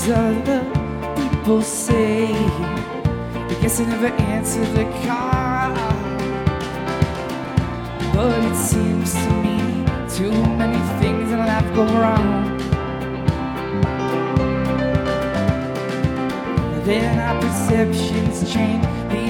'cause other people say I guess I never answered the call. But it seems to me too many things in life go wrong. Then our perceptions change, the